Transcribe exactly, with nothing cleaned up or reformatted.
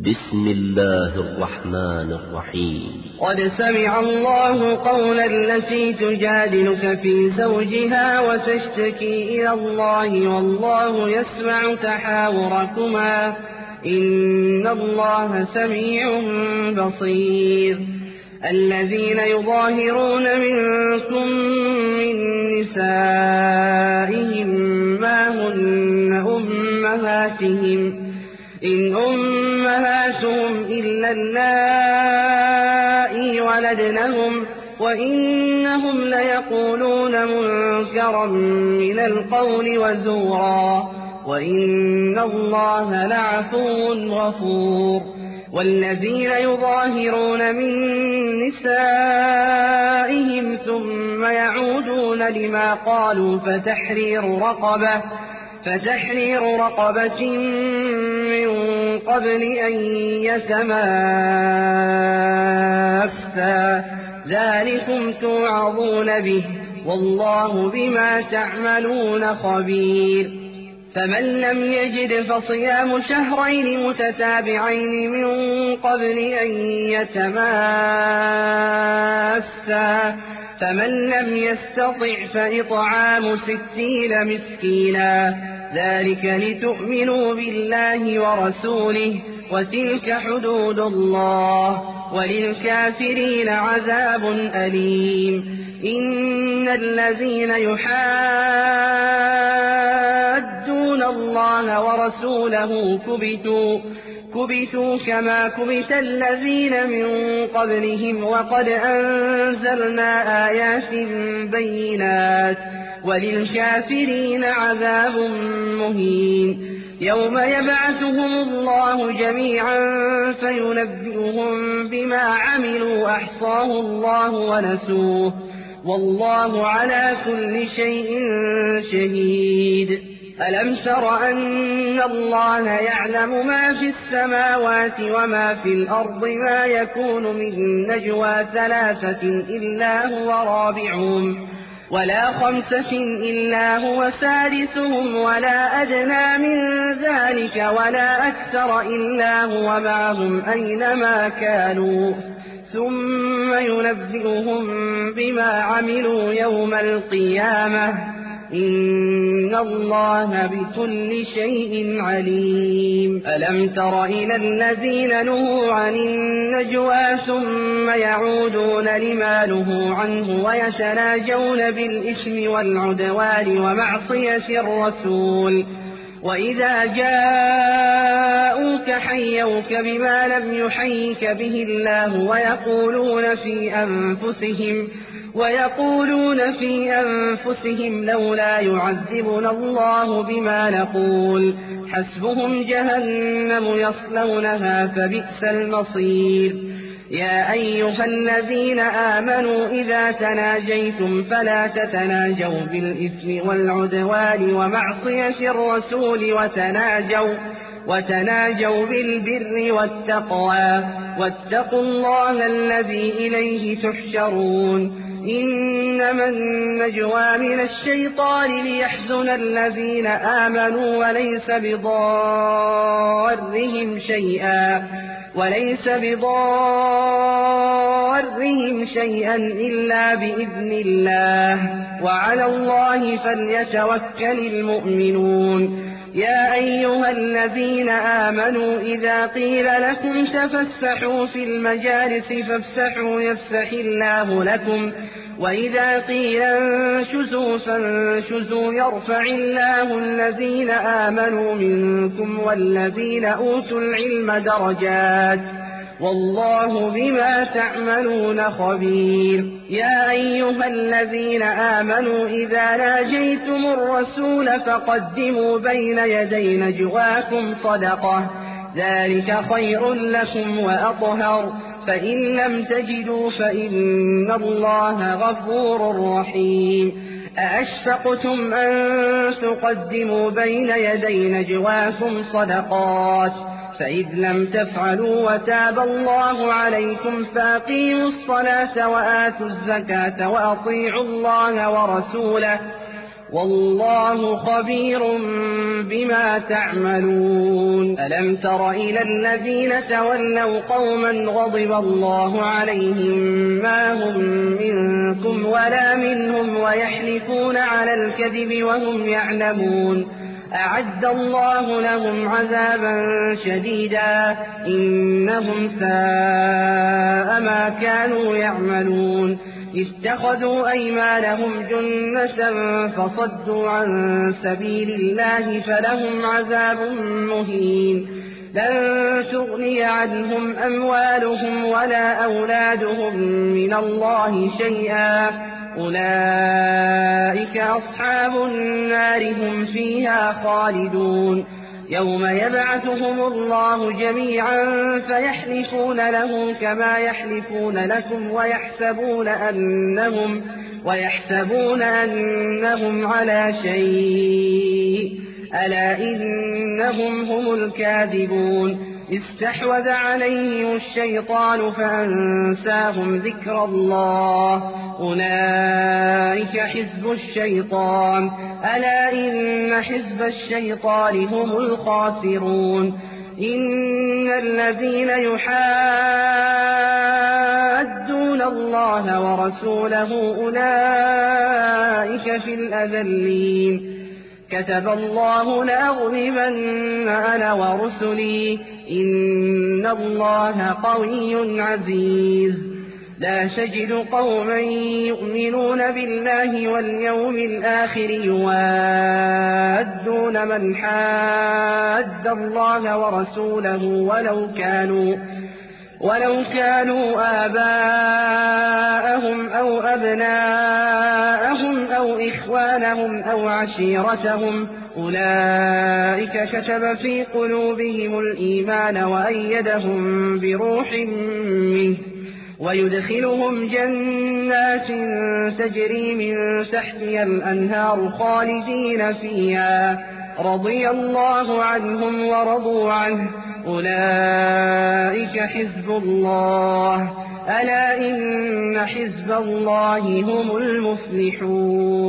بسم الله الرحمن الرحيم. قد سمع الله قول التي تجادلك في زوجها وتشتكي إلى الله والله يسمع تحاوركما إن الله سميع بصير. الذين يظاهرون منكم من نسائهم ما هن أمهاتهم إن أمهاتهم إلا اللائي ولدنهم وإنهم ليقولون منكرا من القول وزورا وإن الله لعفو غفور. والذين يظاهرون من نسائهم ثم يعودون لما قالوا فتحرير رقبة فتحرير رقبة من قبل أن يتماسا ذلكم توعظون به والله بما تعملون خبير. فمن لم يجد فصيام شهرين متتابعين من قبل أن يتماسا فمن لم يستطع فإطعام ستين مسكينا ذلك لتؤمنوا بالله ورسوله وتلك حدود الله وللكافرين عذاب أليم. إن الذين يحادون الله ورسوله كبتوا كبتوا كما كبت الذين من قبلهم وقد أنزلنا آيات بينات وللكافرين عذاب مهين. يوم يبعثهم الله جميعا فينبئهم بما عملوا أحصاه الله ونسوه والله على كل شيء شهيد. ألم تر أن الله يعلم ما في السماوات وما في الأرض ما يكون من نجوى ثلاثة إلا هو رابعهم ولا خمسة إلا هو سادسهم ولا أدنى من ذلك ولا أكثر إلا هو معهم أينما كانوا ثم ينبئهم بما عملوا يوم القيامة إن الله بكل شيء عليم. ألم تر إلى الذين نهوا عن النجوى ثم يعودون لما نهوا عنه ويتناجون بالإثم والعدوان ومعصية الرسول وإذا جاءوك حيوك بما لم يحيك به الله ويقولون في أنفسهم ويقولون في أنفسهم لولا يعذبنا الله بما نقول حسبهم جهنم يصلونها فبئس المصير. يا أيها الذين آمنوا إذا تناجيتم فلا تتناجوا بالإثم والعدوان ومعصية الرسول وتناجوا وتناجوا بالبر والتقوى واتقوا الله الذي إليه تحشرون. إنما النجوى من الشيطان ليحزن الذين آمنوا وليس بضارهم شيئا وليس بضارهم شيئا إلا بإذن الله وعلى الله فليتوكل المؤمنون. يا أيها الذين آمنوا إذا قيل لكم تفسحوا في المجالس فافسحوا يفسح الله لكم وإذا قيل انشزوا فانشزوا يرفع الله الذين آمنوا منكم والذين أوتوا العلم درجات والله بما تعملون خبير. يا أيها الذين آمنوا إذا ناجيتم الرسول فقدموا بين يدي نجواكم صدقة ذلك خير لكم وأطهر فإن لم تجدوا فإن الله غفور رحيم. أأشفقتم أن تقدموا بين يدي نجواكم صدقات فإذ لم تفعلوا وتاب الله عليكم فأقيموا الصلاة وآتوا الزكاة وأطيعوا الله ورسوله والله خبير بما تعملون ألم تر إلى الذين تولوا قوما غضب الله عليهم ما هم منكم ولا منهم ويحلفون على الكذب وهم يعلمون أعد الله لهم عذابا شديدا إنهم ساء ما كانوا يعملون اتخذوا أيمانهم جنة فصدوا عن سبيل الله فلهم عذاب مهين لن تغني عنهم أموالهم ولا أولادهم من الله شيئا أولئك أصحاب النار هم فيها خالدون يوم يبعثهم الله جميعا فيحلفون له كما يحلفون لكم ويحسبون أنهم, ويحسبون أنهم على شيء ألا إنهم هم الكاذبون استحوذ عليهم الشيطان فأنساهم ذكر الله أولئك حزب الشيطان ألا إن حزب الشيطان هم الخاسرون إن الذين يحادون الله ورسوله أولئك في الأذلين كتب الله لأغلبن أنا ورسلي إن الله قوي عزيز لا تجد قوما يؤمنون بالله واليوم الآخر يوادون من حاد الله ورسوله ولو كانوا ولو كانوا آباءهم أو أبناءهم أو إخوانهم أو عشيرتهم أولئك كتب في قلوبهم الإيمان وأيدهم بروح منه ويدخلهم جنات تجري من تحتها الأنهار خالدين فيها رضي الله عنهم ورضوا عنه أولئك حزب الله ألا إن حزب الله هم المفلحون